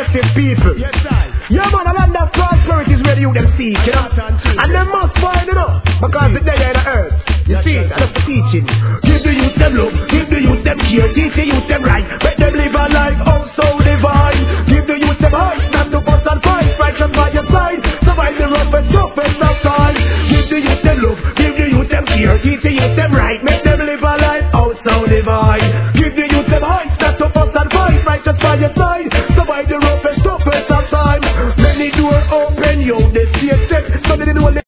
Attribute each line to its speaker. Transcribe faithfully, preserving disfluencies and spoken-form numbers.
Speaker 1: productive people.
Speaker 2: Yes, I.
Speaker 1: Yeah, man, a land of prosperity is where you them seek, you know. And they must find, you know, because the day on the earth. You see, that's the teaching. Give the youth them love, give the youth them care, teach the youth them right, make them live a life